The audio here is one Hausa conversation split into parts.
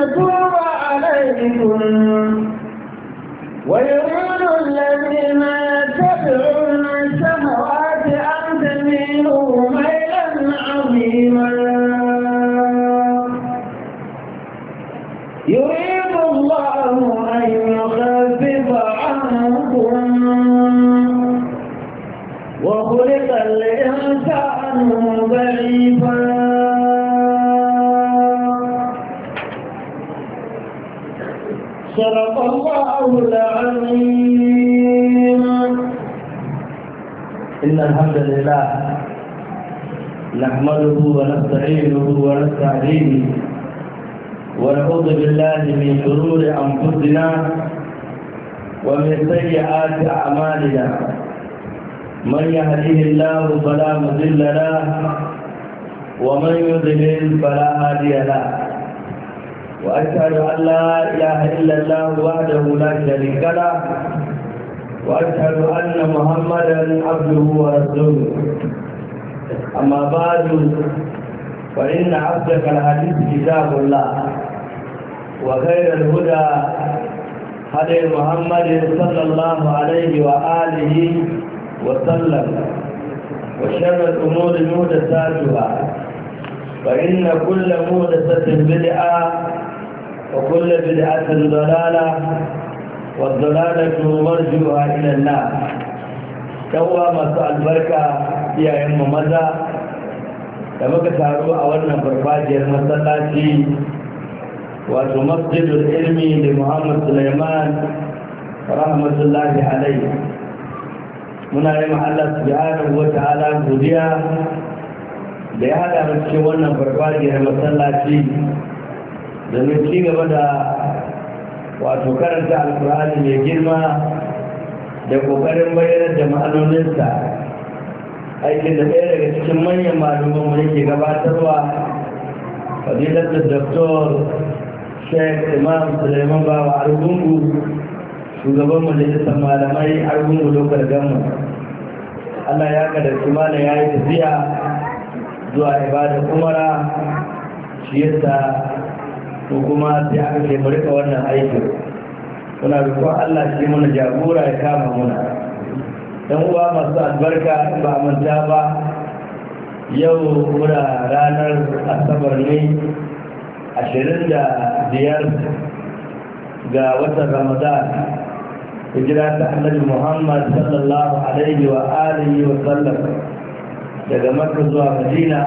يتوب عليكم ويريد الذين يتبعون الشهوات أن تميلوا ميلا عظيما يريد الله أن يخفف عنكم وخلق الإنسان ضعيفا صدق الله العظيم. إن الحمد لله نحمده ونستعينه ونستهديه ونعوذ بالله من شرور أنفسنا ومن سيئات أعمالنا من يهده الله فلا مضل له ومن يضلل فلا هادي له وأشهد أن لا إله إلا الله وحده لا شريك له وأشهد أن محمدا عبده ورسوله. أما بعد فإن أصدق الحديث كتاب الله وخير الهدى هدي محمد صلى الله عليه وآله وسلم وشر الأمور محدثاتها فإن كل محدثة بدعة وكل بدعة ضلالة والضلالة مرجوها إلى النار. سوى مساء البركة يا أم مزا كما كتاروا أولنا برفاجر مسلاتي ومسجد العلم لمحمد سليمان رحمة الله عليه. muna yi Allah subhanahu wa ta'ala godiya da ya hada mu cikin wannan farfajiyar masallaci domin ci gaba da karanta alkur'ani mai girma da kokarin bayyana da ma'anoninsa, aikin da ɗaya daga cikin manyan malaman mu yake gabatarwa fadilatul doktor Sheikh Imam Suleiman Bawa Argungu, shugaban majalisar malamai Argungu lokal gama. Allah ya kadarci malam ya yi tafiya zuwa ibada umara, shi yasa ko kuma sai aka ce bari ka wannan aikin. Muna roƙon Allah shi mana jagora ya kama muna. Dan uwa masu albarka ba manta ba, yau muna ranar Asabar ne 25 ga watan Ramadan, hijira ta Annabi Muhammad sallallahu alaihi wa alihi wa sallam daga Makka zuwa Madina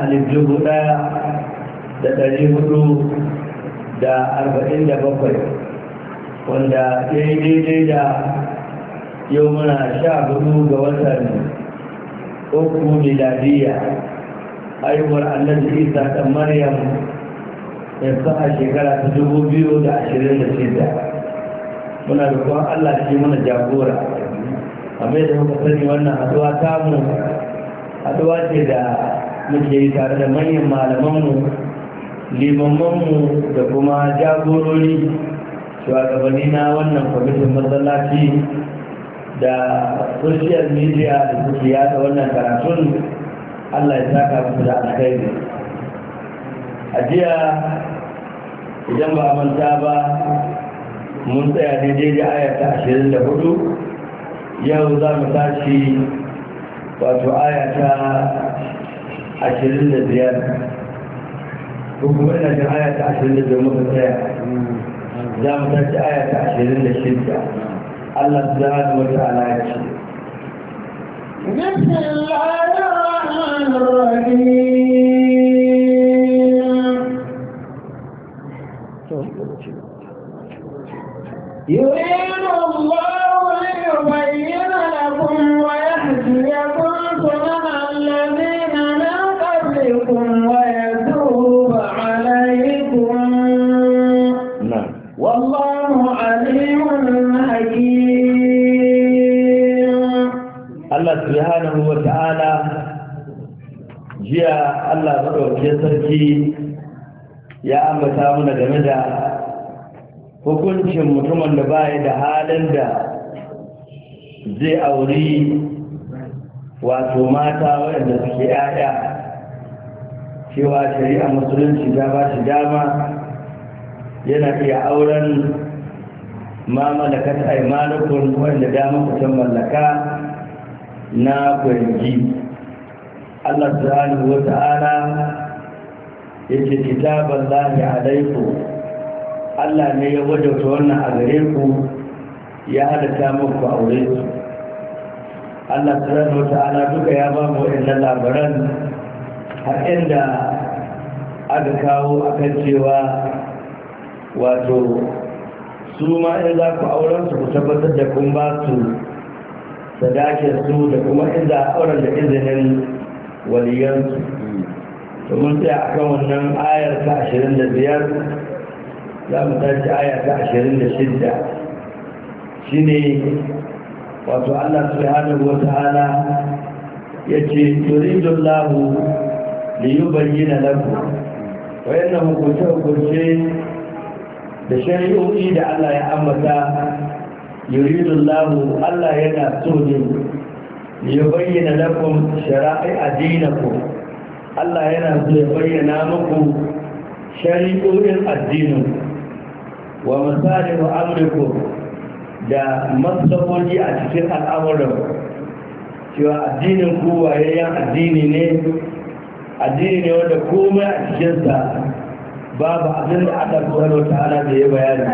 1447, wanda ya yi daidai da yau muna 14 ga watan uku miladiya, haihuwar Annabi Isa ɗan Maryam yanzu a shekara ta 2026. muna roƙon Allah shi mana jagora. Amma da muka sani wannan haduwa tamu haduwa ce da muke yi tare da manyan malamanmu, limamanmu da kuma jagorori shugabanni na wannan kwamitin masallaci da social media da suke yada wannan karatun. Allah ya saka musu da alkhairi. A jiya idan ba a manta ba mun tsaya ne daidai aya ta 24, yau za mu tashi aya ta 25, kuma ina jin aya ta 25 muka tsaya, za mu tashi aya ta 26. Allah subhanahu wa ta'ala ya ce يريد الله ليبين لكم ويهديكم سنن الذين من قبلكم ويتوب عليكم. والله عليم حكيم. الله سبحانه وتعالى جاء الله مدوكين sarki ya ambata mana game da hukuncin mutumin da baya da halin da zai auri mata waɗanda suke ‘ya'ya, cewa shari'a musulunci ta ba shi dama yana iya auren ma malakat aymanukum wanda dama ku san mallaka na kwanji. Allah subhanahu wa ta'ala yake kitaban lahi alaikum, Allah ne ya wajauta wannan a gare ku ya halatta muku aure su. Allah subhanahu wa ta'ala duka ya ba mu wa'annan labaran har inda aka kawo akan cewa wato su ma in za ku auren su ku tabbatar da kun ba su sadakin su da kuma in za a auren da izinin waliyansu. domin sai a kan wannan ayar ta 25 za mu tashi aya ta 26 shi ne wato Allah subhanahu wa ta'ala ya ce yuridun lahu da yi bayyana lagu wayannan hukunce-hukunce da shari'o'i da Allah ya ambata yuridun lahu Allah yana so ne da yi bayyana lagun shara'i addinakum Allah yana so ya bayyana muku shari'o'in addinin wa misalin amurku da matsaboji a cikin al'amuran cewa addinin ku wayayyen addini ne wanda komai a cikinsa babu abin da aka subhanahu ta'ala da ya bayani.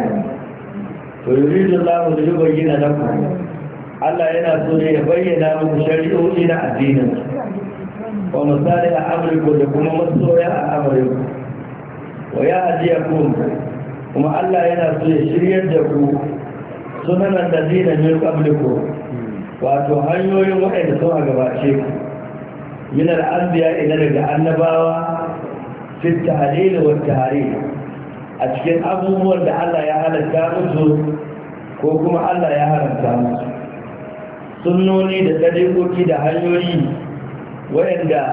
To yuridu Allah da yubayyana lakum, Allah yana so ne ya bayyana muku shari'o'i na addinin wa misali a amurku da kuma masoya a amurku wa ya ajiyakum, kuma Allah yana so ya shiryar da ku sunanan da zina min qablikum, wato hanyoyin waɗanda sun a gabace ku min al'anbiya ila daga annabawa fi tahlil wa tahrim, a cikin abubuwan da Allah ya halatta musu ko kuma Allah ya haramta musu, sunnoni da daliloki da hanyoyi waɗanda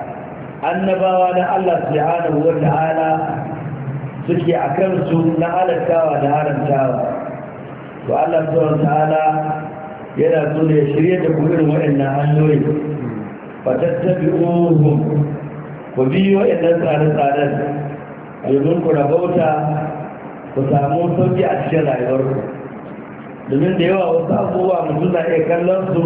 annabawa na Allah subhanahu wa ta'ala suke a kansu na halattawa da haramtawa. To Allah subhanahu wa ta'ala yana so da ya shirye da ku irin waɗannan hanyoyi, fa tattabi'uhum, ku biyo waɗannan tsare-tsaren domin ku rabauta ku samu sauki a cikin rayuwarku. Domin da yawa wasu abubuwa mutum na iya kallon su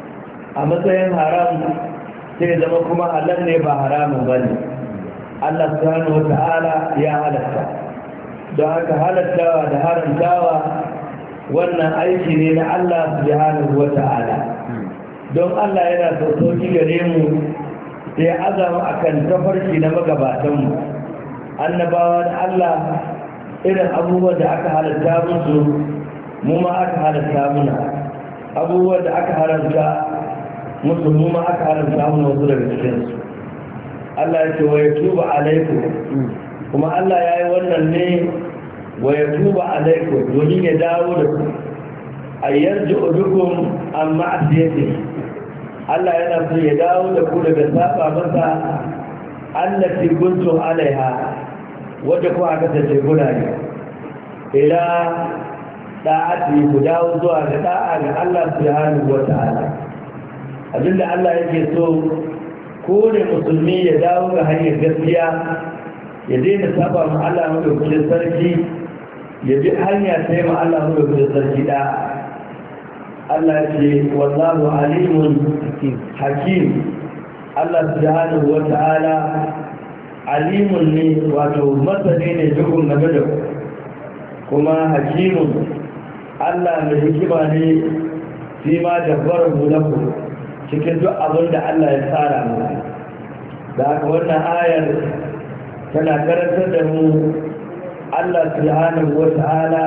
a matsayin haram sai zama kuma halal ne ba haramun ba ne. Allah subhanahu wa ta'ala ya halatta, don haka halattawa da haramtawa wannan aiki ne na Allah subhanahu wa ta'ala. Don Allah yana sauki gare mu sai azama akan tafarki na magabatanmu annabawa da Allah, irin abubuwan da aka halatta musu mu ma aka halatta muna, abubuwan da aka haramta musu mu ma aka haramta muna wasu daga cikinsu. Allah ya ce wa ya tuba alaiku, kuma Allah ya yi wannan ne wa ya tuba alaiku domin ya dawo da ku a yarji udukun amma a siyete. Allah yana so ya dawo da ku daga saba masa allati kuntum alaiha, wadda ku aka tace gurare ila da'ati, ku dawo zuwa ga da'a ga Allah subhanahu wa ta'ala. Abinda Allah yake so ko ne musulmi ya dawo ga hanyar gaskiya, ya daina saba ma Allah madaukakin sarki, ya bi hanya sai ma Allah madaukakin sarki da Allah ce wallahu alimun hakim. Allah subhanahu wa ta'ala alimun ne, wato masani ne dukkan game da kuma hakimun, Allah mai hikima ne fi ma dabbarar lakum cikin duk abin da Allah ya tsara mu. Da haka wannan ayar tana karantar da mu Allah subhanahu wa ta'ala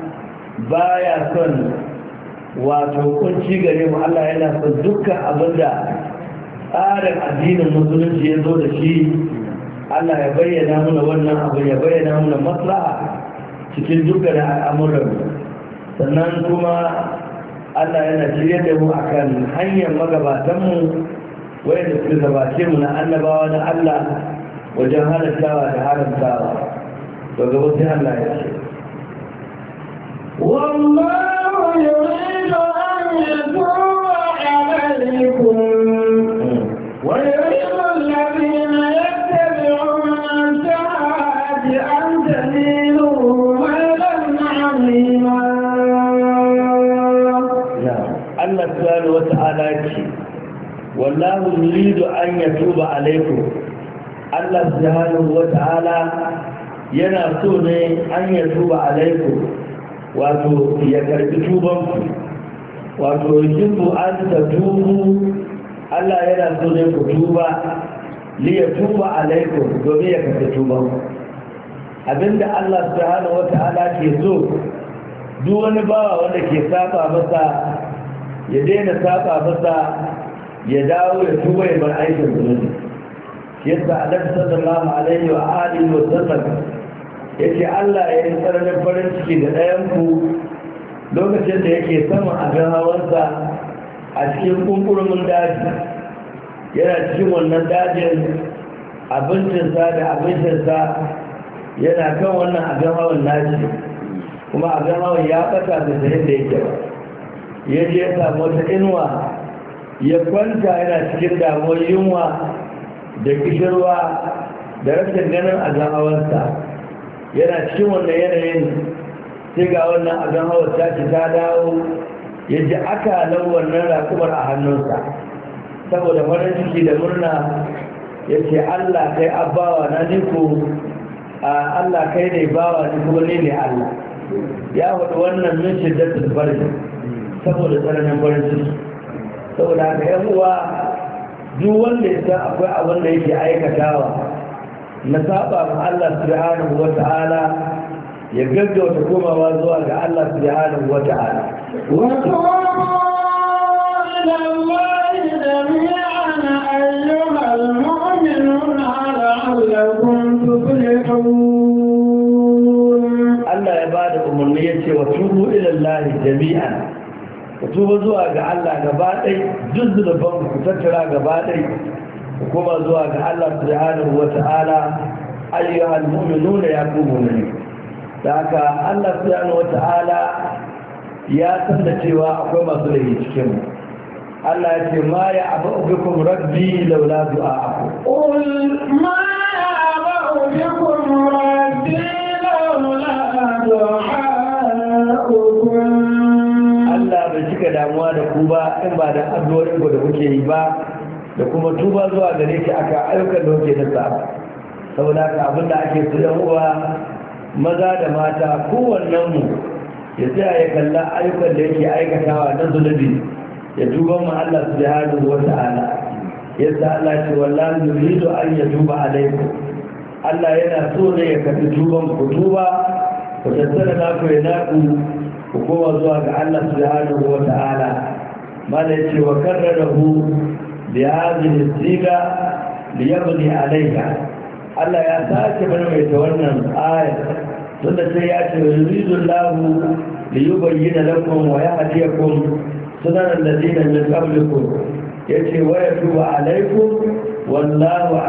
baya son wato kunci gare mu. Allah yana son dukkan abin da tsarin addinin musulunci ya zo da shi, Allah ya bayyana mana wannan abu, ya bayyana mana maslaha cikin dukkan al'amuran. Sannan kuma Allah yana shirye da mu akan hanyar magabatanmu wanda suka gabace mu na annabawa na Allah wajen halattawa da haramtawa. To gaba sai Allah ya ce wallahu yuridu an yatuba alaykum wa yuridu alladhina yattabi'una as-sayyi'ati an tamilu Allah subhanahu wata'ala ce wallahu yuridu an yatuba alaikum. Allah subhanahu wata'ala yana so ne an yatuba alaikum, wato ya karbi tubanku, wato yuhibbu an tatubu. Allah yana so ne ku tuba li yatuba alaikum, domin ya karbi tubanku. Abinda Allah subhanahu wata'ala ke so, duk wani bawa wanda ke saba masa ya daina saba masa, ya dawo ya tuba ya bar aikin zunubi. Yadda Annabi sallallahu alaihi wa alihi wa sallam yace Allah ya yi tsananin farin ciki da ɗayan ku lokacin da yake saman abin hawansa a cikin kunkurumin daji, yana cikin wannan dajin abincinsa da abincinsa yana kan wannan abin hawan nashi, kuma abin hawan ya ɓata da sayin da yake ba. Ya je ya samu wata inuwa ya kwanta, yana cikin damuwar yunwa da kishirwa da rashin ganin abin hawansa. Yana cikin wannan yanayin sai ga wannan abin hawan tashi ta dawo, ya ji akalan wannan rakumar a hannunsa. Saboda farin ciki da murna ya ce Allah kai abawa na niko, Allah kai ne bawa ni kuma ne Allah. Ya hudu wannan min shiddatul farin, saboda tsananin farin ciki. Saboda haka yan uwa, duk wanda ya san akwai abin da yake aikatawa na saba ma Allah subhanahu wata'ala, ya gaggauta komawa zuwa ga Allah subhanahu wata'ala. wa qala lillahi jami'an ayyuhal mu'minuna la'allakum tuflihun. Allah ya bada umarni yace wa tubu ila Allah jami'an, ku tuba zuwa ga Allah gaba ɗai, duk zunuban ku tattara gaba ɗai, ku kuma zuwa ga Allah subhanahu wata'ala. ayyuhal mu'minuna ya ku mu'mini. Da haka Allah subhanahu wata'ala ya san da cewa akwai masu laifi cikin mu. Allah ya ce ma ya abu bikum rabbi laula du'a'akum. qul ma ya abu bikum rabbi laula du'a'akum. Allah bai cika damuwa da ku ba in ba da addu'o'in ku da kuke yi ba, da kuma tuba zuwa gare shi aka ayyukan da kuke nasa. Saboda haka abinda ake so yan uwa maza da mata kowannen mu ya tsaya ya kalla ayyukan da yake aikatawa na zunubi, ya tuba mu Allah subhanahu wata'ala. Yadda Allah ce wallahi yuridu an yatuba alaikum. Allah yana so ne ya karbi tuban ku, tuba ku tattara naku ya naku, ku koma zuwa ga Allah subhanahu wata'ala. Mala yace wa karrarahu bi hadhihi siga liyabni alayha. Allah ya sake maimaita wannan aya tunda sai ya ce yuridu Allahu liyubayyana lakum wa yahdiyakum sunan alladhina min qablikum. Yace wa yatubu alaykum wallahu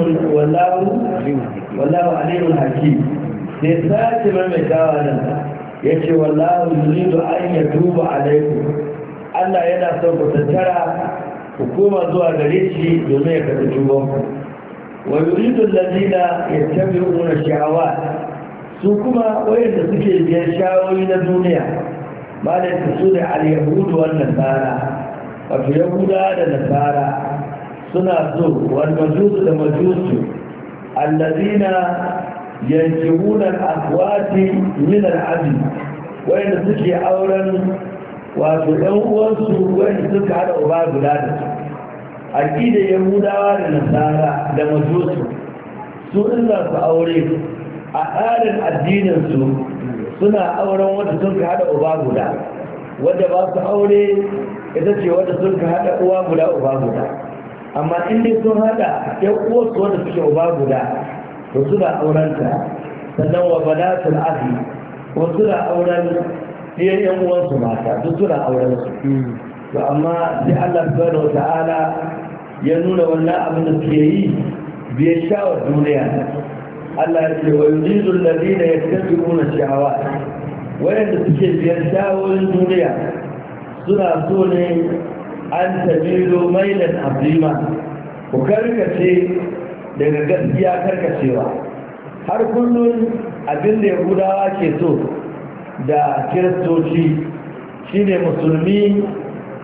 alimun hakim. Sai sake maimaitawa nan yace wallahu yuridu an yatuba alaykum. Allah yana son ku tattara ku koma zuwa gare shi domin ya karɓi tubanku. Wa yuridu alladhina yattabi'una shahawat, su kuma wayanda suke biyan shawoyi na duniya, malai su ne al-yahudu wan nasara, wato yahuda da nasara suna so, wal majusu da majusu alladhina yankihuna al-akhwati min al-abi, wayanda suke auren wato ɗan uwansu wayanda suka hada uba guda da su. Aƙidar yahudawa da nasara da majusu, su in za su aure a tsarin addininsu suna auren wadda sun ka haɗa uba guda, wadda ba su aure ita ce wadda sun ka haɗa uwa guda uba guda. Amma in dai sun haɗa ‘yan uwarsu wadda suke uba guda, to suna aurenta. Sannan wa banatul akhi, ko suna auren ɗiyan ‘yan uwansu mata, duk suna auren su. To amma sai Allah subhanahu wa ta'ala ya nuna wannan abin da suke yi bai shawar duniya. Allah ya ce wa yuridu alladhina yattabi'una shahawat, wayanda suke biyan shawoyin duniya suna so ne an tabilu mailan azima, ku karkace daga gaskiya karkacewa. Har kullum abin da yahudawa ke so da kiristoci shine musulmi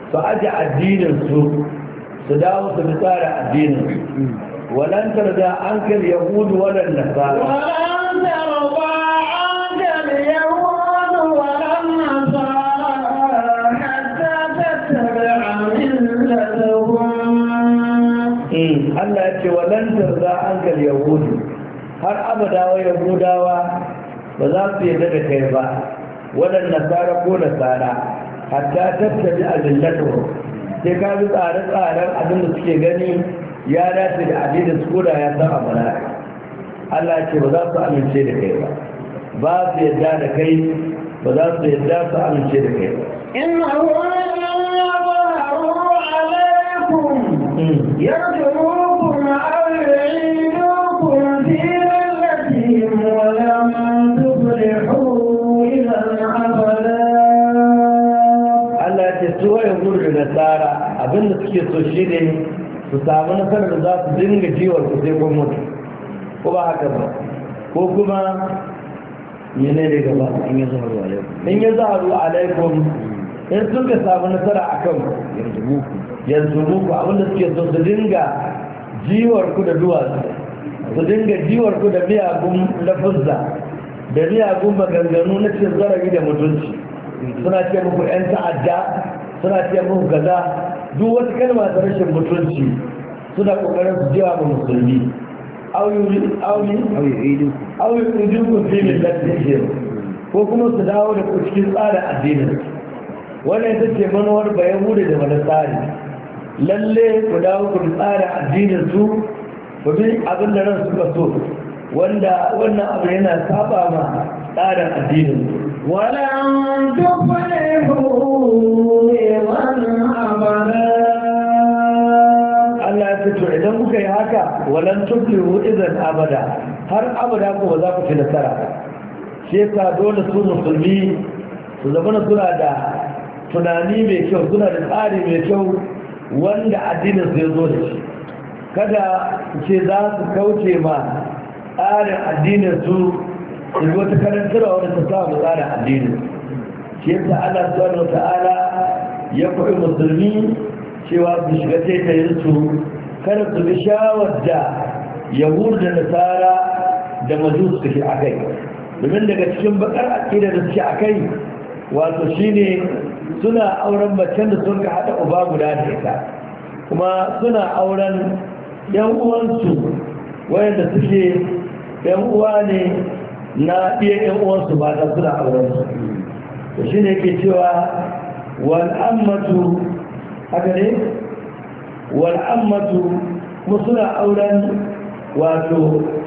su aji addinin su dawo su tsara addinin walan tarda ankal yahudu walan nasara ولن ترضى عنك اليهود ولا النصارى حتى تتبع ملتهم. Allah ya ce walan tarda ankal yahudu har abada wa yahudawa ba za su yarda da kai ba walan nasara ko nasara hatta tattabi azillatuhum sai ka bi tsare-tsaren abin da suke gani ya dace da addinin su koda ya san abu na Allah ce ba za su amince da kai ba su yadda da kai ba za su yadda su amince da kai ba إنهم يظهروا عليكم يرجموكم أو يعيدوكم في ملتهم ولن تفلحوا إذا أبدا. Allah ce su waye gudu da nasara abinda suke so shi ne su samu nasarar da za su dinga jiwar ku sai kun mutu ko ba haka ba ko kuma mene ne gaba in ya zaharu alaikum in sun ka samu nasara a kan yanzu muku abinda suke so su dinga jiwar ku da duwatsu su dinga jiwar ku da miyagun lafuzza da miyagun maganganu na cin zarafi da mutunci suna ce muku 'yan ta'adda suna ce muku gaza duk wata kalma ta rashin mutunci suna kokarin su jiwa ga musulmi auyi ujukun fi millatin ko kuma su dawo da ku cikin tsarin addinin wannan ita ce manuwar bayan hudu da wani tsari lalle ku dawo ku tsarin addinin su ku bi abin da ran suka so wanda wannan abu yana saba ma tsarin addinin su ولن تفلحوا إذا أبدا. Allah ya fito idan kuka yi haka walan tuflihu idan abada har abada ko ba za ku ci nasara shi yasa dole su musulmi su zama suna da tunani mai kyau suna da tsari mai kyau wanda addinin su ya zo da shi kada ce za su kauce ma tsarin addinin su su wata karantarwa wadda ta samu tsarin addinin shi yasa Allah subhanahu wata'ala ya kuɗi musulmi cewa su shiga taitayinsu kada su bi shawar da yahudu da nasara da majus suke a kai domin daga cikin bakar aƙida da suke a kai wato shine suna auren macen da sun ka haɗa uba guda da ita kuma suna auren yan uwansu wayanda suke yan uwa ne na ɗiyan yan uwansu ba ta suna auren su to shine yake cewa wal ammatu haka ne wal'ammatu kuma suna auren wato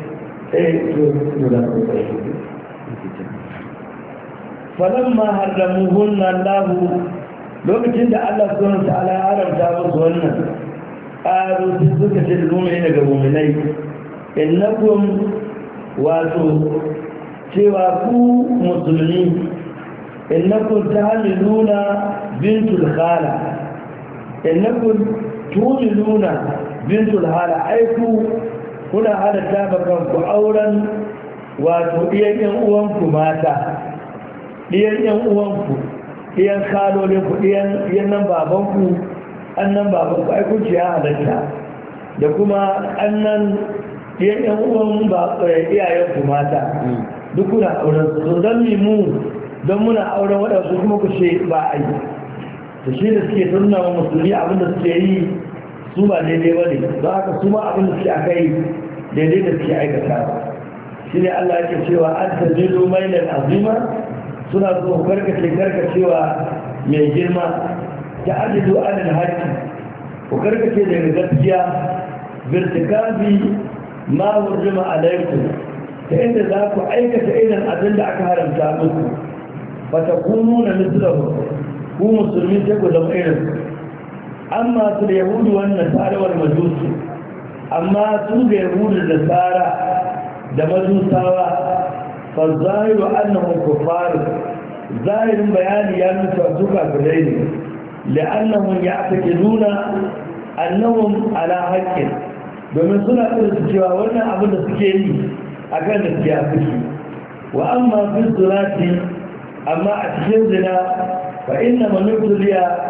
falamma harramuhunna Allahu lokacin da Allah subhanahu wa ta'ala ya haramta musu wannan qalu suka ce mu'mini daga mu'minai innakum wato cewa ku musulmi innakum tahmiluna bintul khala innakum tumiluna bintul hala aiku kuna halatta bakan ku auren wato iyan yan uwanku mata iyan yan uwanku iyan kalolin ku iyan nan babanku annan babanku aiku ce ya halatta da kuma annan iyan yan uwan ba iyayen ku mata duk kuna auren su don mu don muna auren waɗansu kuma ku ce ba a yi da shi da suke tunna wa musulmi abinda suke yi su ba daidai ba ne don haka su ma abinda suke aka yi daidai da suke aikata ba shi ne Allah yake cewa an tajidu mailan azima suna so karkacewa mai girma ta ajidu anil haqqi ku karkace daga gaskiya birtikabi ma hurrima alaikum ta inda za ku aikata irin abin da aka haramta muku ba ta kunu na mislahu ku musulmi sai ku zama irin amma su da yahudu wannan tsarawar majusu amma su da yahudu da tsara da majusawa fa zahiru annahum kuffar zahirin bayani ya nuna su kafirai ne la'annahum ya'taqiduna annahum ala haqqin domin suna irin cewa wannan abin da suke yi akan gaskiya suke wa amma fi zunati amma a cikin zina fa inna man yubtaliya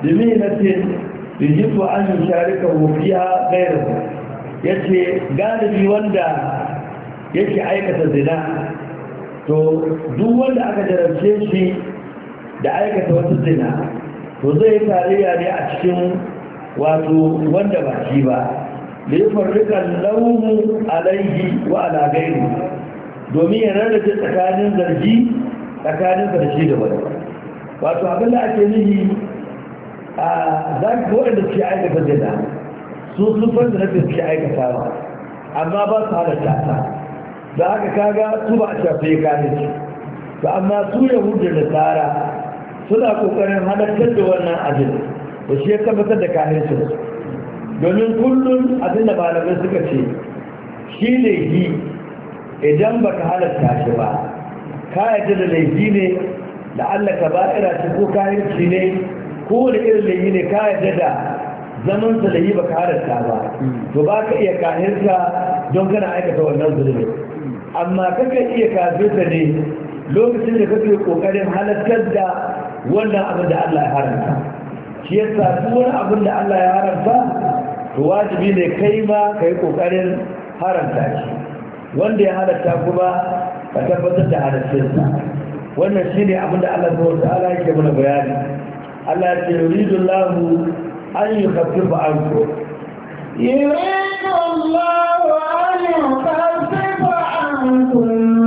domin na ce yujibu an yi sharika wufiya gairu ya ce galibi wanda yake aikata zina to duk wanda aka jarabce shi da aikata wata zina to zai tarayya ne a cikin wato wanda ba shi ba da ya farrika laumu alaihi wa ala gairu domin ya rarrace tsakanin zargi tsakanin karshe da wani wato abinda ake nihi a zaki waɗanda suke aikata zina su sufar da nafi suke aikatawa amma ba su halatta ta da haka kaga su ba a shafe kafirci to amma su yahudu da tsara suna kokarin halartar da wannan abin da shi ya tabbatar da kafirci domin kullum abin da malamai suka ce shi laifi idan baka halarta shi ba ka yadda da laifi ne da Allah ka ba'ira ce ko kafirci ne ko da irin laifi ne ka yadda da zaman sa laifi baka halarta ba to ba ka iya kafirta don kana aikata wannan zulmi amma kaka iya kafirta ne lokacin da kake kokarin halartar da wannan abin da Allah ya haramta shi yasa duk wani abin da Allah ya haramta to wajibi ne kai ma kai kokarin haramta shi wanda ya halarta kuma ka tabbatar da halartarsa wannan shine abin da Allah subhanahu wa ta'ala yake mana bayani Allah ya ce yuridu Allahu an yukhaffifa ankum يريد الله أن يخفف عنكم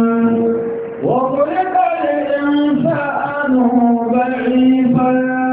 وخلق الإنسان ضعيفا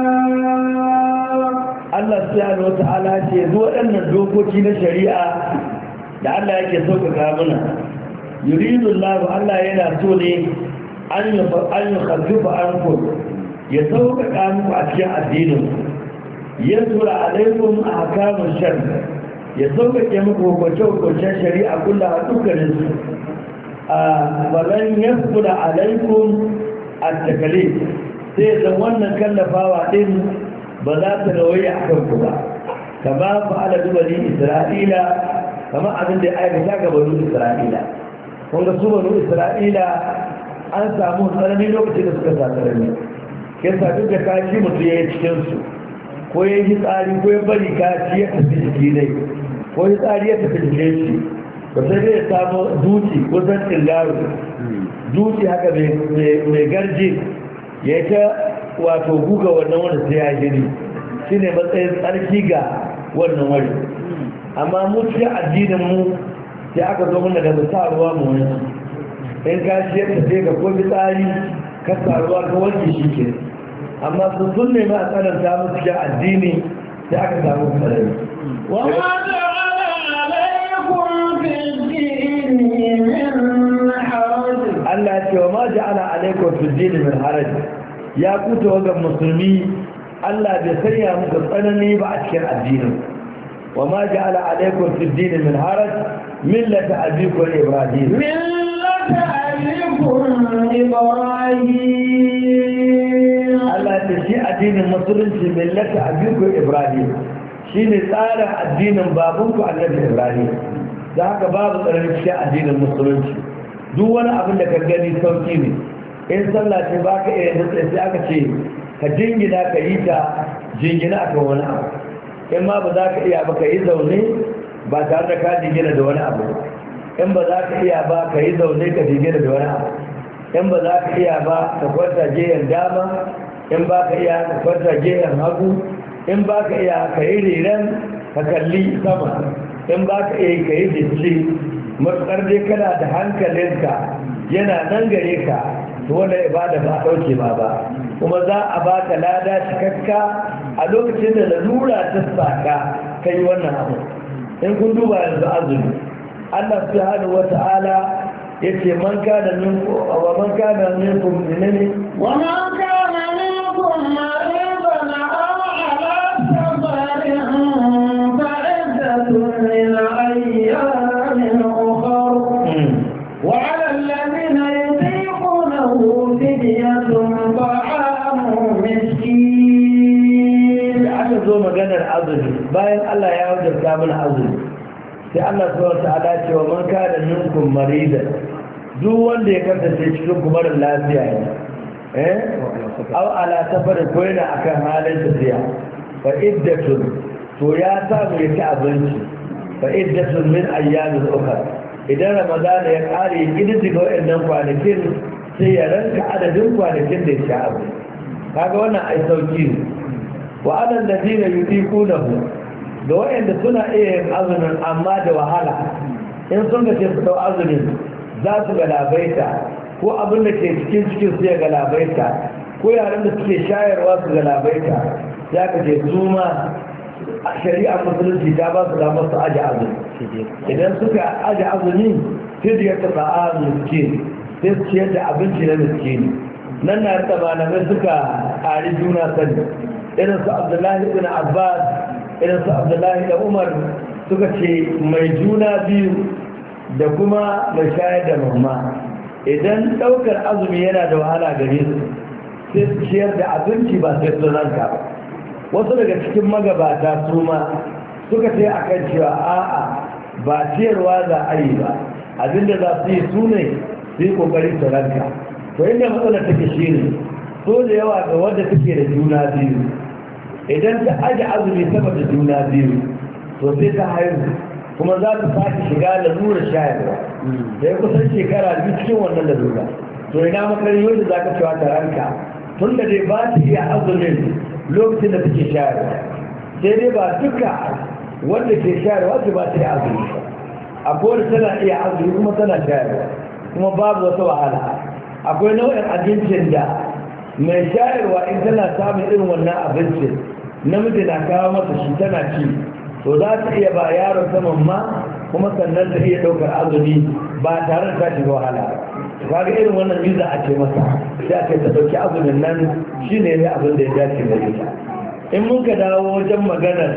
Allah subhanahu wa ta'ala ce waɗannan dokoki na shari'a da Allah yake sauƙaƙa mana yuridu Allah yana so ne an yi khaffifa ankum ya sauƙaƙa muku a cikin addinin ya tura alaikum ahkamush shar' ya sauƙaƙe muku hukunce-hukuncen shari'a kulla a dukkanin su a balan ya kula alaikum a takale sai zan wannan kallafawa ɗin ba za ta nawaye a kanku ba kama fa'ala bani isra'ila kama abin da ya aikata ga bani isra'ila kunga su bani isra'ila an samu tsanani lokacin da suka sa tsanani ke sa duk da kashi mutum ya yi cikinsu ko ya yi tsari ko ya bari kashi ya tafi jiki ne ko ya tsari ya tafi jikin shi ba sai dai ya samu duci ko zantin garo duci haka mai garji ya ta wato guga wannan wanda sai ya jiri shi ne matsayin tsarki ga wannan wani amma mu cikin addinin mu sai aka zo mana da musaruwa mu wani in ka shi ya tafi ga ko tsari ka saruwa ka wanke shi ke amma sun nemi a tsananta musu cikin addini sai aka samu tsanani Allah ce wa ma ja'ala alaikum fi din min haraj ya kuta wagan musulmi Allah bai sanya muku tsanani ba a cikin addinin wa ma ja'ala alaikum fi din min haraj millata abikum ibrahim millata abikum ibrahim Allah ce shi addinin musulunci millata abikum ibrahim shine tsarin addinin babanku annabi ibrahim da haka babu tsarin cikin addinin musulunci duk wani abin da ka gani sauki ne in sallah ce ba ka iya nutsa sai aka ce ka jingina ka yi ta jingina a kan wani abu in ma ba za ka iya ba ka yi zaune ba tare da ka jingina da wani abu in ba za ka iya ba ka yi zaune ka jingina da wani abu in ba za ka iya ba ka kwanta gehen dama in ba ka iya ka kwanta gehen hagu in ba ka iya ka yi riran ka kalli sama in ba ka iya ka yi jinci matuƙar dai kana da hankalinka yana nan gare ka to wanda ibada ba ɗauke ba kuma za a baka lada cikakka a lokacin da lalura ta saka kai wannan abu in kun duba yanzu azumi Allah subhanahu wata'ala yace man kana minkum wa man kana minkum minni wa man kana minkum maridan aw ala safarin fa'iddatun min ayyamin ukhra wa 'ala alladhina yutiqunahu fidyatun ta'amu miskin. aka zo maganar azumi bayan Allah ya wajabta mana azumi sai Allah subhanahu wata'ala ce wa man kana minkum maridan duk wanda ya kasance cikin kumarin lafiya ne aw ala safarin ko yana akan halin tafiya fa iddatun to ya samu ya ci abinci fa iddatun min ayyamin ukhra idan ramadana ya kare idin daga wayannan kwanakin sai ya ranka adadin kwanakin da ya ci abinci kaga wannan ai sauki ne wa alal ladina yudiqunahu da wayanda suna iya yin azumin amma da wahala in sun ga ce su dau azumin za su galabaita ko abin da ke cikin su ya galabaita ko yaran da suke shayarwa su galabaita ya ka ce su ma shari'ar musulunci ta ba su damar su aje azumi idan suka aje azumi sai da ya taɓa a miskin sai su ciyar da abinci na miskini nan na rika malamai suka ƙari juna sani irin su abdullahi ibn abbas irin su abdullahi da umar suka ce mai juna biyu da kuma mai shayar da mamma idan ɗaukar azumi yana da wahala gare su sai su ciyar da abinci ba sai su ranka ba wasu daga cikin magabata su ma suka ce a kan cewa a'a ba ciyarwa za a yi ba abinda za su yi su ne su yi kokari su ranka to inda matsala take shi ne so da yawa ga wadda take da juna biyu idan ta aji azumi saboda juna biyu to sai ta haihu kuma za ta sake shiga lalura shayarwa da ya kusan shekara biyu cikin wannan lalura to ina makari yau da za ka cewa ta ranka tun da dai ba ta iya azumin lokacin da take shayarwa sai dai ba duka wanda ke shayarwa ce ba ta iya azumi akwai wanda tana iya azumi kuma tana shayarwa kuma babu wata wahala akwai nau'in abincin da mai shayarwa in tana samun irin wannan abincin namiji na kawo masa shi tana ci to za ta iya ba yaron saman ma kuma sannan ta iya ɗaukar azumi ba tare da ta shiga wahala kaga irin wannan miza a ce masa sai ake ta ɗauki azumin nan shine ne abin da ya dace da ita in mun ka dawo wajen maganar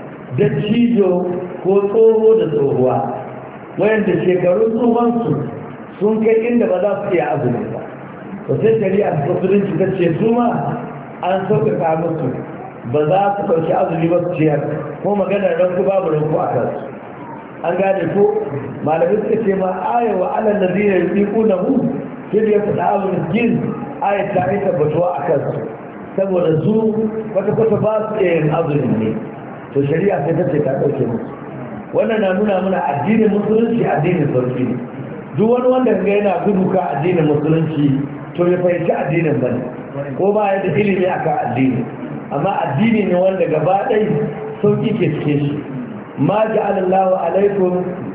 dattijo ko tsoho da tsohuwa wayanda shekarun tsohonsu sun kai inda ba za su iya azumi ba to sai shari'a ta musulunci ta ce su ma an sauƙaƙa musu ba za su ɗauki azumi ba su ciyar ko maganar ranku babu ranku a kansu an gane ko malamai suka ce ma aya wa alal ladina yuqinuhu sai ya fada abu miskin aya ta yi tabbatuwa a kansu saboda su kwata-kwata ba su iya yin azumi ne to shari'a sai ta ce ta ɗauke musu wannan na nuna mana addinin musulunci addinin sauki ne duk wani wanda ga yana gudu ka addinin musulunci to ya fahimci addinin bane ko ba ya da ilimi akan addini amma addini ne wanda gaba ɗai sauki ke cike shi ma ja'ala Allahu alaikum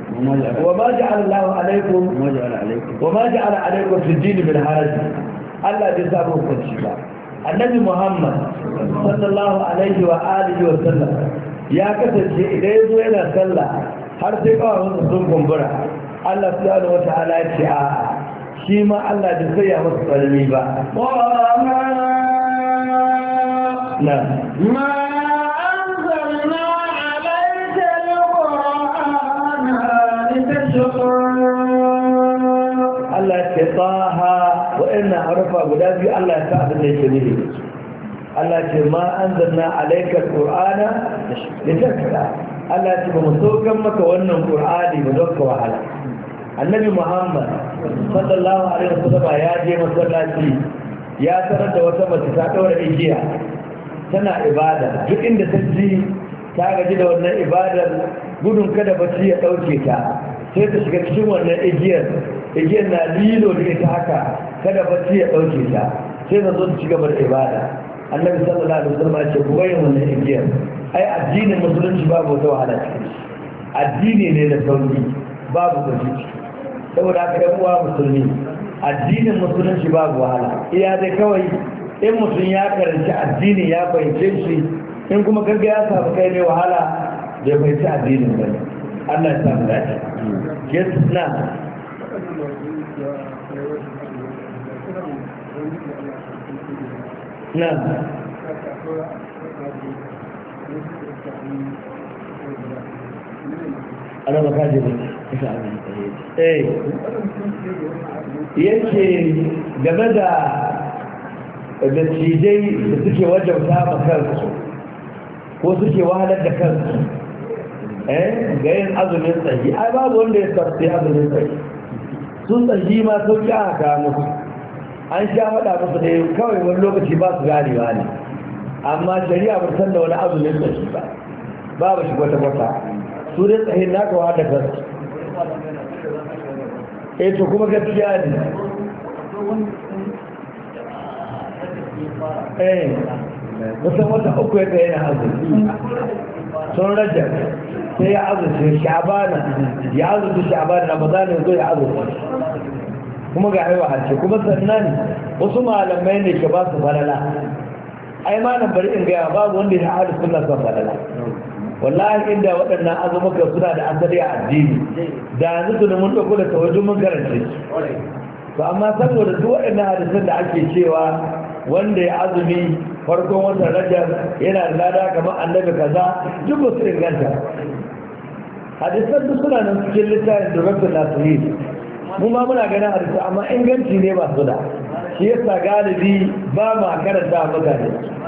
wa ma ja'ala Allahu alaikum wa ma ja'ala alaikum fi din bil haraj Allah bai sa mu kunci ba annabi Muhammad sallallahu alaihi wa alihi wa sallam ya kasance idan yazo yana sallah har sai kawai sun kumbura Allah subhanahu wa ta'ala ya ce a shi ma Allah bai sai ya masa tsanani ba na ما أنزلنا عليك القرآن لتشقى Allah ce taha wa'annan harufa guda biyu Allah ya sa abin da yake nufi Allah ce ma anzalna alayka alqur'ana litashqa Allah ce ba mu saukan maka wannan qur'ani ba don ka wahala annabi Muhammad sallallahu alaihi wasallam ya je masallaci ya tarar da wata mace ta daura igiya tana ibada duk inda ta ji ta gaji da wannan ibadar gudun kada bacci ya dauke ta sai ta shiga cikin wannan igiyar na lilo da ita haka kada bacci ya dauke ta sai ta zo ta ci gaba da ibada annabi sallallahu alaihi wasallam ya ce ku bayyana wannan igiyar ai addinin musulunci babu wata wahala cikin shi addini ne da sauki babu gaji saboda haka yan uwa musulmi addinin musulunci babu wahala iya dai kawai in mutum ya karanci addini ya fahimce shi in kuma kaga ya samu kai ne wahala bai fahimci addinin ba Allah ya samu dace yes na na ana makaji ne yake game da cijai da suke wajauta ma kansu ko suke wahalar da kansu ga yin azumin tsayi ai babu wanda ya sarfi azumin tsayi sun tsayi ma sauki aka kawo musu an sha faɗa musu da kawai wani lokaci ba su ganewa ne amma shari'a ba san da wani azumin da shi ba babu shi kwata-kwata su dai tsahin naka wa da kansu to kuma gaskiya ne musan wata uku ya tsaye na azumi sun rajar sai ya azurce sha'abana ya azurce sha'abana na maza ne zo ya azurce kuma ga haiwa harce kuma sannan wasu malamai ne ke ba su falala ai ma nan bari in gaya babu wanda ya haɗu suna son falala wallahi inda waɗannan azumuka suna da asali a addini da yanzu su mun ɗauko da tawajin mun karance to amma saboda duk waɗannan hadisan da ake cewa wanda ya azumi farkon watan rajab yana da lada kamar annabi kaza duk ba su inganta hadisan duk suna nan cikin littafin durabtul nasirin mu ma muna ganin hadisi amma inganci ne ba su da shi yasa galibi ba ma karanta mutane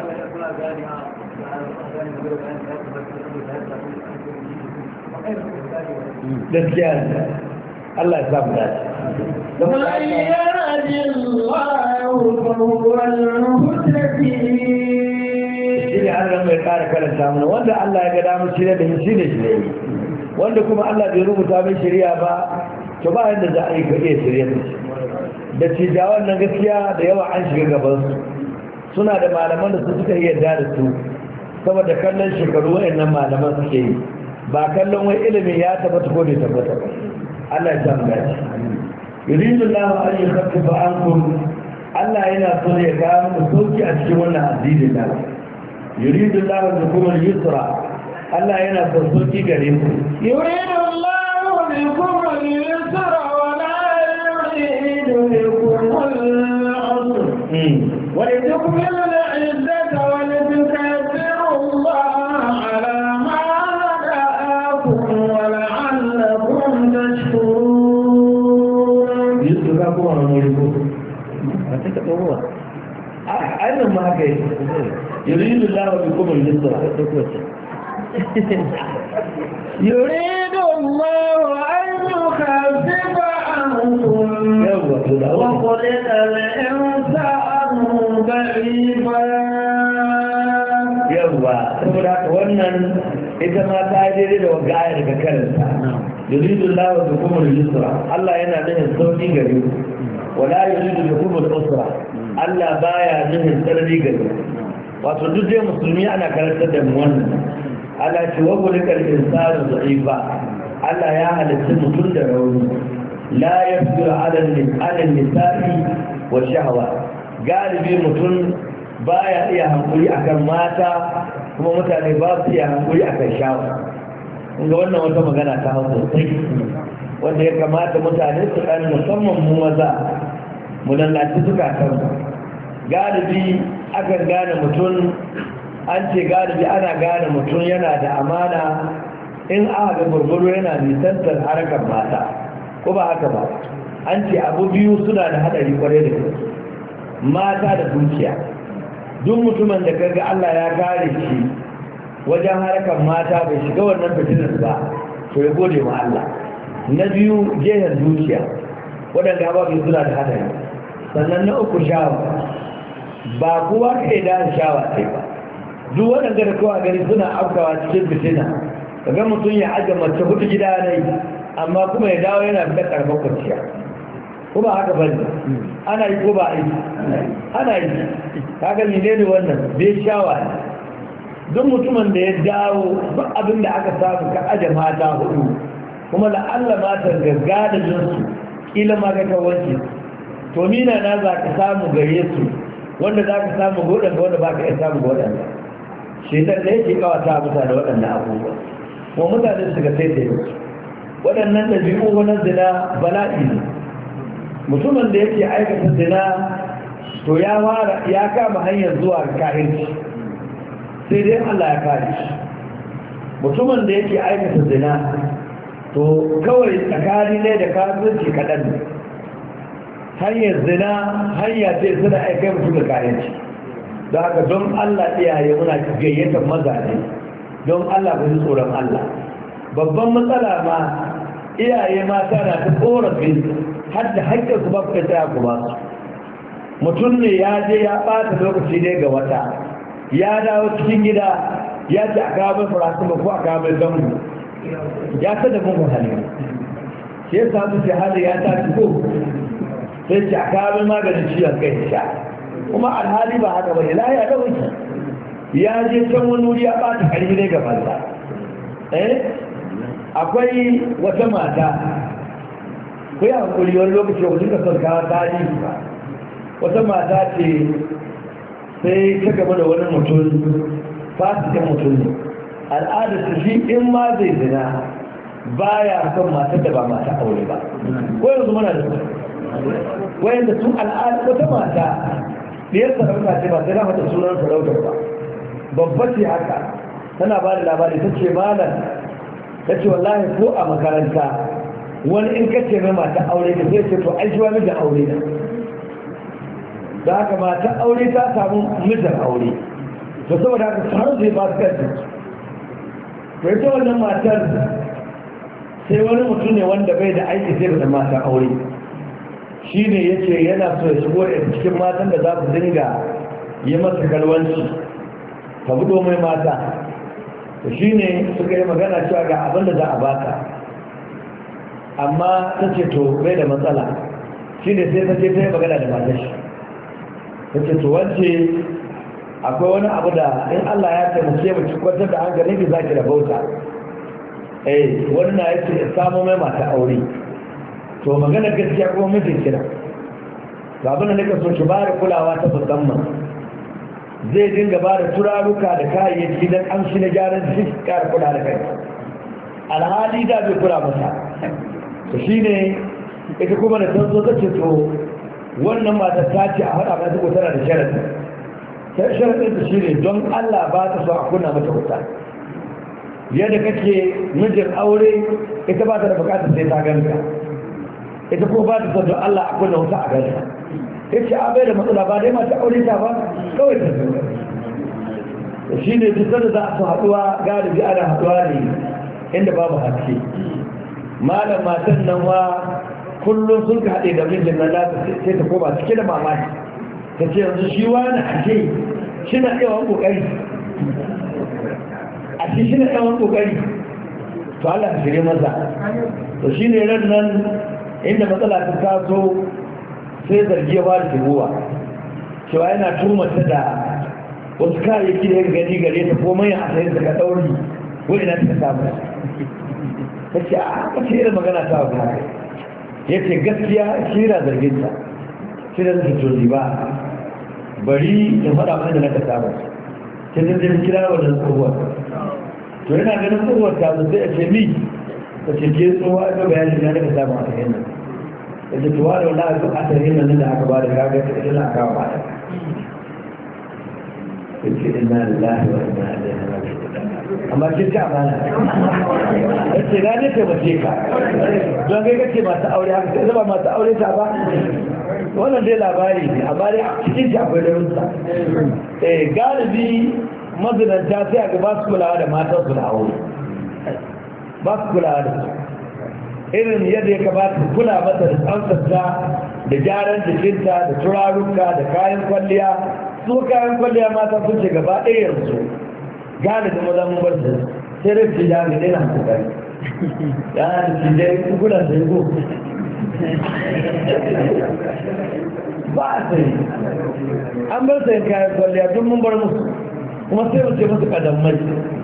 gaskiya Allah ya samu dace ومن يهد الله فهو المهتدي shine Allah mai kara karanta mana wanda Allah ya ga damar shirya da shi ne shi wanda kuma Allah bai rubuta mai shari'a ba to ba yadda za a yi ka iya shirya da cijawan nan gaskiya da yawa an shiga gaban su suna da malaman da su suka iya da su saboda kallon shekaru wayannan malaman suke yi ba kallon wai ilimin ya tabbata ko bai tabbata ba Allah ya samu dace yuridu Allah an yukhaffifa ankum Allah yana so ya ga mu sauki a cikin wannan addini da yuridu Allah bikum al-yusra Allah yana so sauki gare ku yuridu Allah bikum al-yusra wa la yuridu bikum al-usra wa litukmilu al-iddata wa litukabbiru Allah ala ma hadaakum wa la'allakum tashkurun ka kuma na mulku a ta taɓa ruwa a ainihin ma haka yi yuridu lawa bi kuma yusra da kowace yuridu Allah an yukhaffifa ankum yawa to da wa khuliqa al-insanu da'ifa yawa saboda haka wannan ita ma ta daidai da wagga ayar daga karanta yuridu Allah bikum al-yusra Allah yana nufin sauki gare ku wala yuridu bikum al-usra Allah baya nufin sarri gare ku wato duk dai musulmi ana karantar da mu wannan Allah ce wa kulikal insanu da'ifa Allah ya halitta mutum da rauni la yafdiru ala nisa'i wa shahwa galibi mutum baya iya hankuri akan mata kuma mutane ba su iya hankuri akan shawa ga wannan wata magana ta hau sosai wanda ya kamata mutane su ɗan musamman mu maza mu lallaci zukatan galibi akan gane mutum an ce galibi ana gane mutum yana da amana in aka ga gurguru yana nisantar harkar mata ko ba haka ba an ce abu biyu suna da haɗari kwarai da gaske mata da dukiya duk mutumin da kaga Allah ya kare shi wajen harkar mata bai shiga wannan fitinar ba to ya gode wa Allah na biyu jehen zuciya waɗanda ababen suna da hadari sannan na uku shawa ba kowa ka yi da shawa ce ba duk waɗanda da kowa gari suna afkawa cikin fitina kaga mutum ya ajiye mace hudu gida ne amma kuma ya dawo yana da karfar kwanciya ko ba haka bane ana yi ko ba a yi ana yi kaga menene wannan bai shawa ne duk mutumin da ya dawo duk abin da aka samu ka aje mata hudu kuma da Allah matan gagga da jinsu kila ma ka wanke to mina na za ka samu gare su wanda za ka samu godan wanda ba ka iya samu godan shaitan da yake kawata mutane waɗannan abubuwa kuma mutane su ga sai da su waɗannan ɗabi'u wani zina bala'i ne mutumin da yake aikata zina to ya kama hanyar zuwa kahinci sai dai Allah ya kare shi mutumin da yake aikata zina to kawai tsakani ne da kafirci kaɗan ne hanyar zina hanya ce suna aikai mutum da kayanci don haka don Allah iyaye muna gayyatar mazaje don Allah ku ji tsoron Allah babban matsala ma iyaye mata na ta korafin har da haƙƙin su ba ku tsaya ku ba su mutum ne ya je ya ɓata lokaci ne ga wata ya dawo cikin gida ya ce a kawo mai farasuma ko a kawo mai zango ya sada mugun hali shi ya samu ce hali ya tashi ko sai ce a kawo mai maganin ciwon kai sha kuma alhali ba haka bane lahiya da wuce ya je can wani wuri ya ɓata ƙarfi ne gabansa akwai wata mata ku yi hankuli wani lokaci wajen ka son kawo tarihi ba wata mata ce sai ta gaba da wani mutum fasikin mutum ne al'adar su shi in ma zai zina baya son matar da ba mata aure ba ko yanzu mana da su wayanda sun al'ada wata mata biyar sarauta ce ba sai na mata sunan sarautar ba babba ce haka tana ba da labari ta ce malam ta ce wallahi ko a makaranta wani in kace mai mata aure da zai ce to ai shi wani da aure da da haka mata aure ta samu mijin aure to saboda haka har zai ba su kansu to ita wannan matar sai wani mutum ne wanda bai da aiki sai da mata aure shi ne ya ce yana so ya shigo da cikin matan da za su dinga yi masa kalwanci ka budo mai mata to shi ne suka yi magana cewa ga abin da za a baka amma ta ce to bai da matsala shi ne sai ta ce ta yi magana da matar shi ta ce to wance akwai wani abu da in Allah ya taimake mu ci kwantar da hankali ki zaki da bauta wani na yake samu mai mata aure to magana gaskiya kuma mijin kira to abin da nika so ki ba da kulawa ta musamman zai dinga ba da turaruka da kayayyaki don amshi na gyaran jiki kara kula da kai alhali da bai kula masa to shine ita kuma da tanzo ta ce to wannan mata ta ce a haɗa mai ko tana da sharadi sai sharadin ta shine don Allah ba ta so a kunna mata wuta yadda kake mijin aure ita ba ta da bukatar sai ta ganka ita ko ba ta so don Allah a kunna wuta a ganka yace a bai da matsala ba dai mata aure ta ba kawai ta zo shi ne duk da za su haɗuwa galibi ana haɗuwa ne inda babu haske malam matan nan wa kullum sun ka haɗe da mijin nan nata sai ta koma cike da mamaki ta ce yanzu shi wani ake shi na yawan ƙoƙari a shi na yawan ƙoƙari to Allah ka shirye masa to shi ne ran nan inda matsala ta taso sai zargi ya ba da shigowa cewa yana tumata da wasu kayayyaki da ya gani gare ta ko manyan a sayin daga ɗauri wani na ta samu ta ce a wace irin magana ta wa haka ya ce gaskiya shi na zarginta shi da zai turzi ba bari in faɗa mana da na ka samu sai zai zai kira wannan tsohuwar to yana ganin tsohuwar ta zai a ce mi ta ce ke tsohuwa ga bayanin na ka samu a sayin nan ta ce tuwa da wani abu a sayin nan da aka ba da gaga ta ita na kawo ba da ta ce ina lillahi wa ina ilaihi raji'un amma kin ta amana yace na ne taimake ka don kai kace masu aure haka sai zama masu aure ta ba wannan dai labari ne amma dai cikin shi akwai darussa galibi mazinanta sai a ga ba su kulawa da matan su da aure ba su kulawa da su irin yadda ya kamata su kula mata da tsamsarta da gyaran jikinta da turaruka da kayan kwalliya su kayan kwalliya mata sun ce gaba ɗaya yanzu galibin maza mun bar su sai rai fi jami ɗaya na kokari ya da fi jai kukuna da yi ba a sai an bar sayin kayan kwalliya tun mun bar musu kuma sai mu ce musu kadammai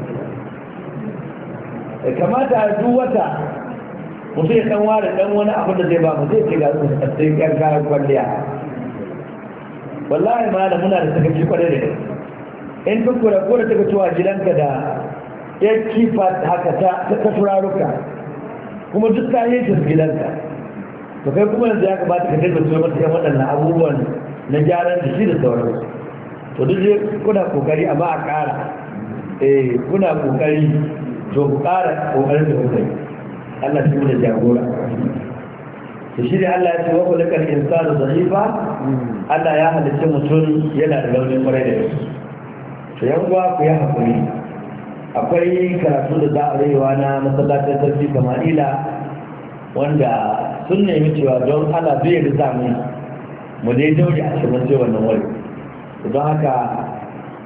kamata a duk wata mutum ya ɗan ware ɗan wani abin da zai ba mu zai ce ga su sai kayan kwalliya wallahi ma da muna da sakaci kwarai da gaske in ka kura ko da ta cewa gidanka da ya kifa haka ta turaruka kuma duk ta yi ta gidanka to kai kuma yanzu ya kamata ka dinga tuwa mata yan waɗannan abubuwan na gyaran jiki da sauransu to duk dai kuna kokari amma a ƙara kuna kokari to ku ƙara kokarin da kuka yi Allah shi da jagora to shi ne Allah ya ce wa kullu kal insanu dha'ifa Allah ya halicce mutum yana da launin kwarai da gaske to yan uwa ku yi hakuri akwai karatu da za a rayuwa na masallacin sarki Sama'ila wanda sun nemi cewa don Allah zai riza mu dai daure a cikin sai wannan wuri don haka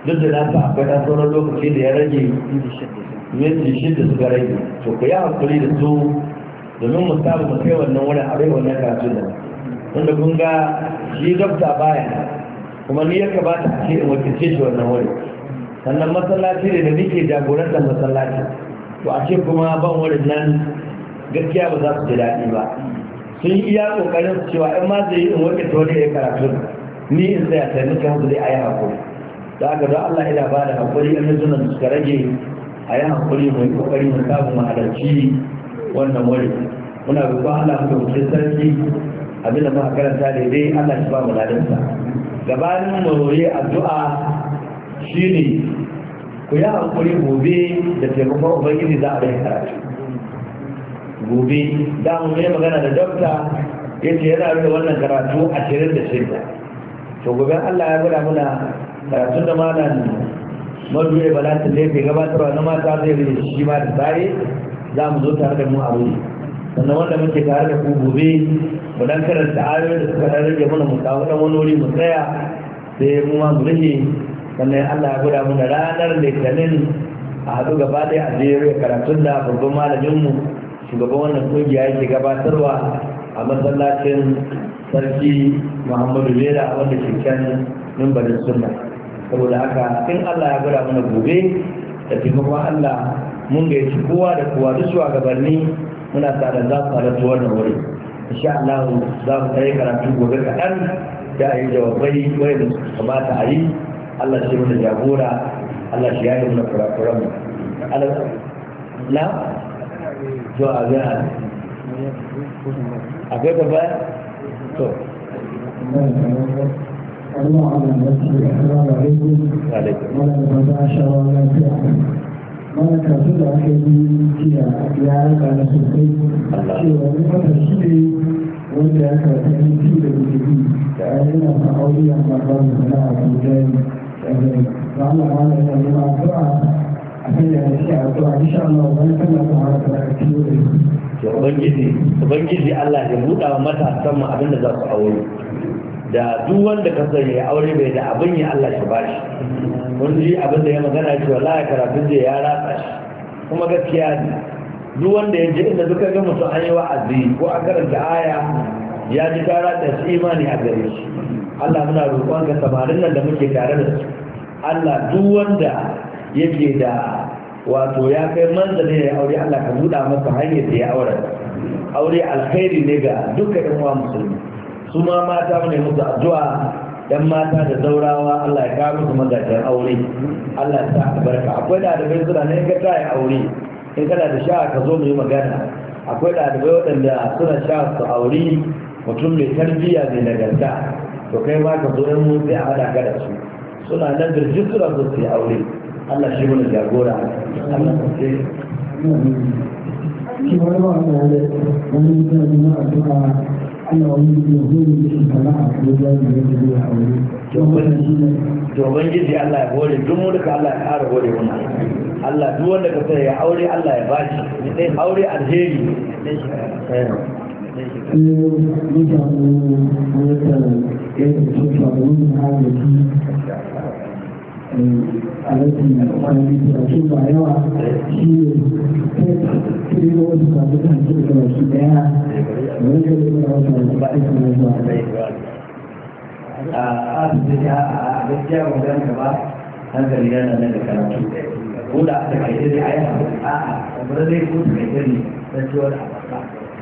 duk da nasa akwai ɗan sauran lokaci da ya rage minti shida suka rage to ku yi hankali da su domin mu samu mu kai wannan wurin a rai wannan karatu da wanda kun ga shi dokta baya kuma ni ya kamata a ce in wakilce shi wannan wurin sannan masallaci ne da nake jagorantar masallaci to a ce kuma ban wurin nan gaskiya ba za su ji daɗi ba sun yi iya ƙoƙarin su cewa in ma zai yi in wakilta wani ya karatu ni in tsaya sai nake hanzu zai a yi haƙuri da aka don Allah ina ba da haƙuri in yanzu da suka rage a yi haƙuri mai ƙoƙari mu samu mu halarci wannan wuri muna roƙon Allah mu dauke sarki abinda muka karanta daidai Allah shi ba mu ladansa gabanin mu yi addu'a shine ku yi haƙuri gobe da taimakon ubangiji za a rai karatu gobe da mu yi magana da dokta ya ce yana rufe wannan karatu 26 to gobe Allah ya gwada muna karatun da malam maduwe balatin da yake gabatarwa na mata zai rage shi ma da tsari za mu zo tare da mu a wuri sannan wanda muke tare da ku gobe mu dan karanta ayoyin da suka rage mana mu samu dan wani wuri mu tsaya sai mu ma mu rage sannan Allah ya gwada mana ranar litinin a haɗu gaba ɗaya a jere karatun da babban malaminmu shugaban wannan kungiya yake gabatarwa a masallacin sarki Muhammadu Lera wanda ke can mimbarin sunna saboda haka in Allah ya gwada mana gobe da taimakon Allah mun gaici kowa da kowa duk shugabanni muna tsada za su halarta wannan wuri insha Allah za mu tsaye karatu gobe kaɗan da a yi jawabai wai da kamata a yi Allah shi mana jagora Allah shi ya yi mana kurakuran mu na to a ga akwai ta baya to Allah Allah ya ce assalamu alaikum mana da ba sha wa lafiya mana kasu da aka yi jiya ya raka na sosai cewa wani fata shi ne wanda ya karata yanki da gudubi da yana sa aure amma ba mu sana'a da mujani da Allah mana yana nuna addu'a a kan yana shi addu'a insha Allah wani kan ta haraka da ake yi da ubangiji Allah ya buɗa wa matasan mu abinda za su aure da duk wanda ka sani ya aure bai da abin ya Allah shi bashi mun ji abin da ya magana shi wallahi karatun da ya ratsa shi kuma gaskiya ne duk wanda ya je inda duka ga mutum an yi wa'azi ko an karanta aya ya ji ta ratsa shi imani a gare shi Allah muna roƙon ka samarin nan da muke tare da su Allah duk wanda yake da wato ya kai manzali ya aure Allah ka buɗa masa hanyar da ya aure alkhairi ne ga dukkan ƴan uwa musulmi su ma mata ne musu addu'a dan mata da zaurawa Allah ya kawo musu mazajen aure Allah ya sa albarka akwai dalibai suna ne ga tayi aure in kana da sha ka zo mu yi magana akwai dalibai waɗanda suna sha su aure mutum mai tarbiyya mai nagarta to kai ma ka zo in mu sai a hada ka da su suna nan da suna so su yi aure Allah shi mana jagora Allah ka ce shi wani ba wani mutane na addu'a Allah wani ya hori da shi sana'a ko jari da yake zuwa aure to ubangiji Allah ya hore duk mu duka Allah ya ƙara hore mana Allah duk wanda ka sai ya aure Allah ya bashi ni dai aure alheri mutane wata ya yi cikin shugabannin halittu alaƙi kwanaki da su ba yawa shi ne kai da wasu sabu kan su da wasu daya wani da zai wata wasu ba aiki na zuwa a asibiti a gaskiya wajen ka ba hankali yana nan da karatu ko da aka kai dai a yi a kamar dai ko ta kai dai na ciwon a baka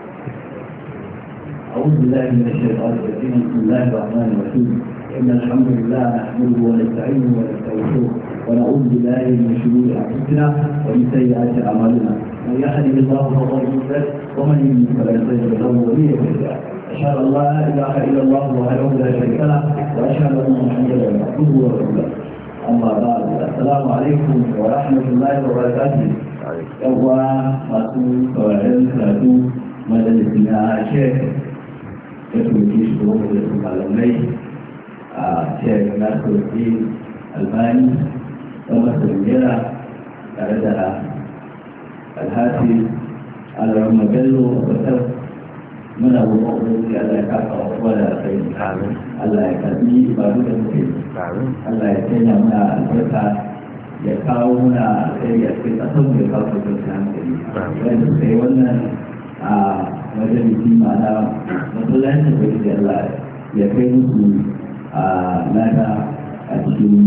أعوذ بالله من الشيطان الرجيم بسم الله الرحمن الرحيم إن الحمد لله نحمده ونستعينه ونستغفره ونعوذ بالله من شرور أنفسنا ومن سيئات أعمالنا من يهده الله فهو المهتد ومن يضلل فلا تجد له وليا مرشدا أشهد أن لا إله إلا الله وحده لا شريك له وأشهد أن محمدا عبده ورسوله أما بعد السلام عليكم ورحمة الله وبركاته يوم مسؤول وعلم كاتو مجلسنا شيخ يتوجه شروط المعلومات شيخ ناصر الدين الباني ومصر الجرة تردها الهاتف على رمى بلو وكتب muna roƙon ubangiji Allah ya kafa wa kowa da kai Allah ya karbi ibadu da muke Allah ya sanya muna albarka ya kawo muna alkhairi a cikin ƙasar mu ya kawo kwanciyar hankali wanda suka yi wannan a majalisi ma'ana masallacin ubangiji Allah ya kai musu a lada a cikin